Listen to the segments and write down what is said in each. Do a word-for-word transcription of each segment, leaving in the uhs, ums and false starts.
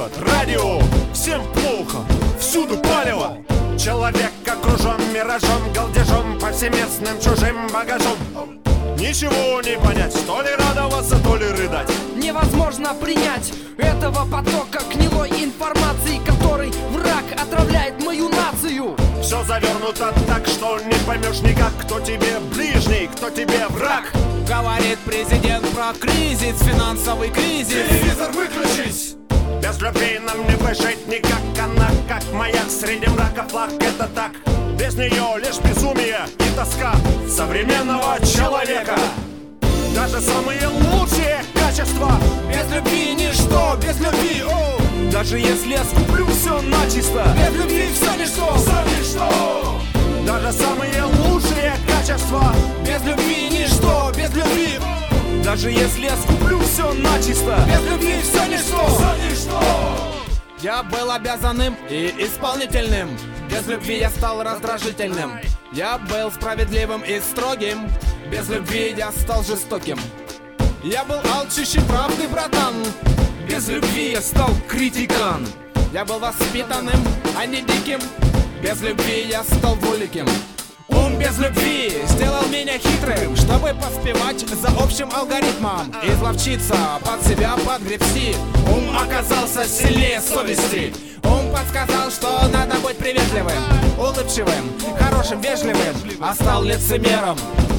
холод, радио, всем плохо, всюду палево. Человек окружен миражом, галдежом, повсеместным чужим багажом. Ничего не понять, то ли радоваться, то ли рыдать. Невозможно принять этого потока гнилой информации, который враг отравляет мою нацию. Все завернуто так, что не поймешь никак, кто тебе ближний, кто тебе враг. Говорит президент про кризис, финансовый кризис. Телевизор выключись! Без любви нам не выжить никак. Она как маяк среди мрака, флаг это так. Без нее лишь безумие и тоска современного человека. Даже самые лучшие качества без любви ничто, без любви, о! Даже если я скуплю все начисто, без любви все ничто, все ничто. Даже самые лучшие качества без любви ничто, без любви, о! Даже если я скуплю все начисто, без любви все ничто, все ничто. Я был обязанным и исполнительным. Без любви я стал раздражительным. Я был справедливым и строгим. Без любви я стал жестоким. Я был алчущий правды, братан. Без любви я стал критикан. Я был воспитанным, а не диким. Без любви я стал двуликим. Ум без любви сделал меня хитрым, чтобы поспевать за общим алгоритмом. Изловчиться, под себя подгребсти. Ум оказался сильнее совести. Ум подсказал, что надо быть приветливым, улыбчивым, хорошим, вежливым, а стал лицемером.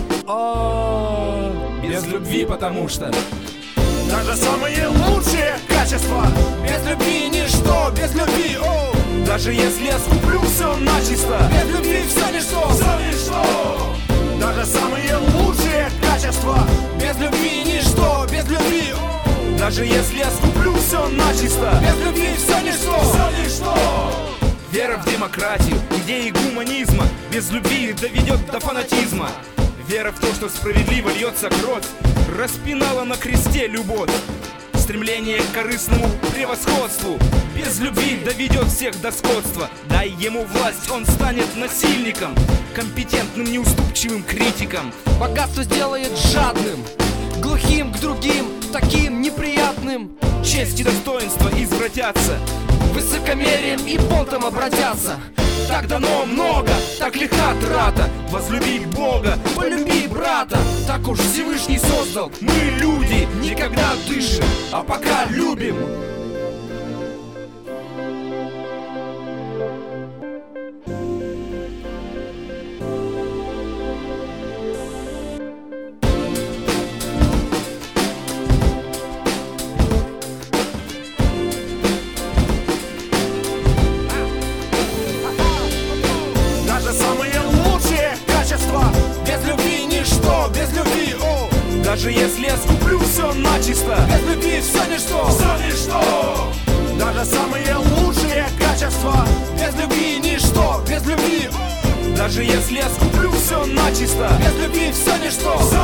О, без любви, потому что даже самые лучшие качества без любви ничто, без любви, о! Даже если я скуплю все начисто, без любви все ничто, все ничто. Даже самые лучшие качества без любви ничто, без любви, о! Даже если я скуплю все начисто, без любви все ничто, все ничто. Вера в демократию, идеи гуманизма без любви доведет до фанатизма. Вера в то, что справедливо льется кровь, распинала на кресте любовь. Стремление к корыстному превосходству без любви доведет всех до скотства. Дай ему власть, он станет насильником, компетентным, неуступчивым критиком. Богатство сделает жадным, глухим к другим, таким неприятным. Честь и достоинство извратятся, высокомерием и бунтом обратятся. Так дано много, так лиха трата. Возлюбить Бога, полюби брата. Так уж Всевышний создал. Мы люди, никогда дышим, а пока любим. Без любви ничто, без любви, о! Даже если я скуплю все начисто, без любви все ничто, все ничто. Даже самые лучшие качества без любви ничто, без любви, о! Даже если я скуплю все начисто, без любви все ничто, все